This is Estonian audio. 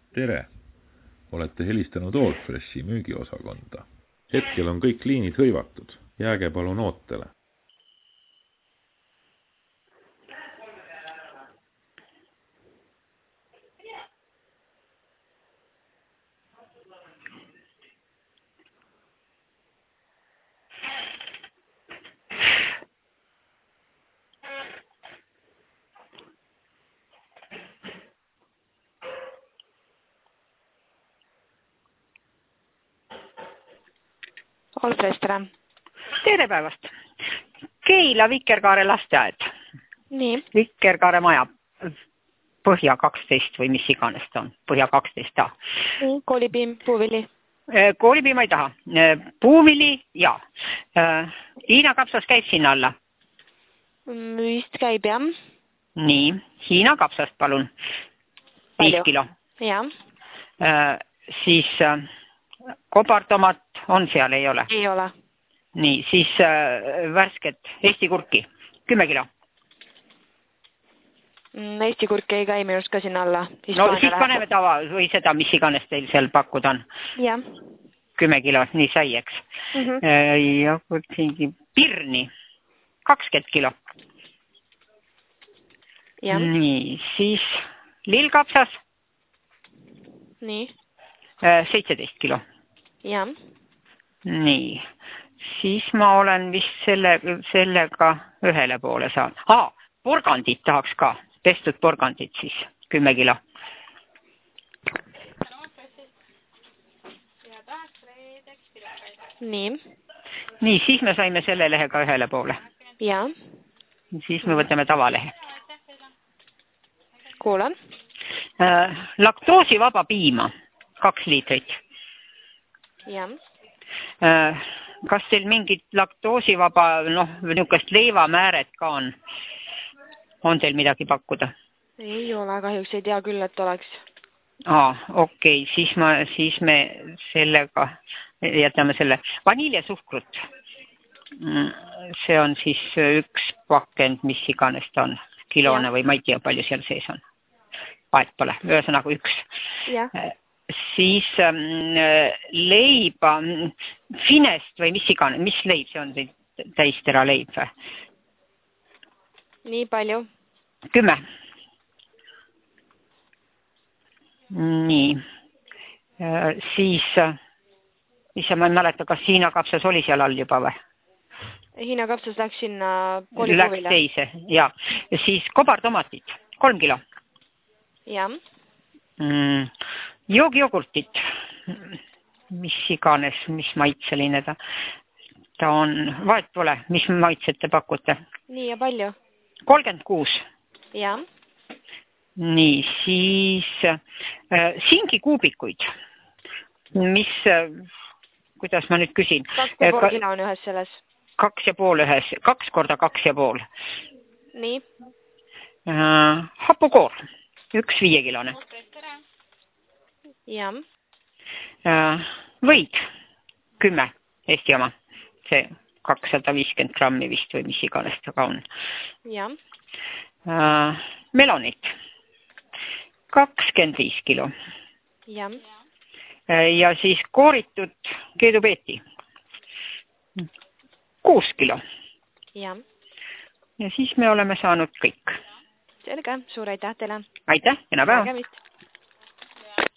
Tere! Olete helistanud Allfreshi müügiosakonda. Hetkel on kõik liinid hõivatud. Jääge palun ootele. Allfresh, tere. Tere päevast. Keila Vikerkaare lasteaed. Nii. Vikerkaare maja. Põhja 12 või mis iganes ta on. Põhja 12A. Nii, koolipiim, puuvili. Koolipiim ei taha. Puuvili, jaa. Hiina kapsas käib sinna alla. Vist käib, jah. Nii, Hiina kapsast palun. 5 kilo. Jah. Siis kobartomat on seal, ei ole? Ei ole. Nii, siis värsket Eesti kurki. 10 kilo. Eesti kurki ei käi minust ka sinna alla. No siis paneme tava või seda, mis iganes teil seal pakkuda on. Jah. 10 kilo, nii sai, eks. Ja pirni. 20 kilo. Ja. Nii, siis lillkapsas. Nii. 17 kilo. Ja. Nii, siis ma olen vist sellega ühele poole saanud. Porgandit tahaks ka. Pestud porgandit siis. 10 kilo. Nii. Nii, siis me saime selle lehega ühele poole. Ja. Siis me võtame tavalehe. Kuulan. Laktoosivaba piima. 2 liitrit. Ja. Kas teil mingit laktoosivaba, niisugust leivamääret ka on? On teil midagi pakkuda? Ei ole, kahjuks ei tea küll, et oleks. Okei, siis me sellega jätame selle vaniljesuhkrut. See on siis 1 pakend, mis iganes ta on. Kilone või ma ei tea, palju seal sees on. Vahet pole, ühesõnaga 1. Ja. Siis leiba, finest või mis iganes, mis leib see on, täistera leib või? Nii palju. 10. Nii. Siis, ma ei mäleta, kas Hiina kapsas oli seal all juba või? Hiina kapsas läks sinna koolipuvile. Läks teise, jaa. Siis kobartomatit, 3 kilo. Jah. Joogijogurtit, mis iganes, mis maitseline ta on, vahet pole, mis maitset te pakute? Nii ja palju? 36. Jah. Nii, siis singikuubikuid, mis, kuidas ma nüüd küsin? 2,5 kilo on ühes selles. 2,5 ühes, 2 korda 2,5. Nii. Hapukoor, 1 5-kilone. Jah. Võid, 10 Eesti oma, see 250 grammi vist või mis iganes ta ka on. Jah. Melonit, 25 kilo. Jah. Ja siis kooritud keedupeeti, 6 kilo. Jah. Ja siis me oleme saanud kõik. Selge, suur aitäh teile. Aitäh, kena päeva. Nägemist.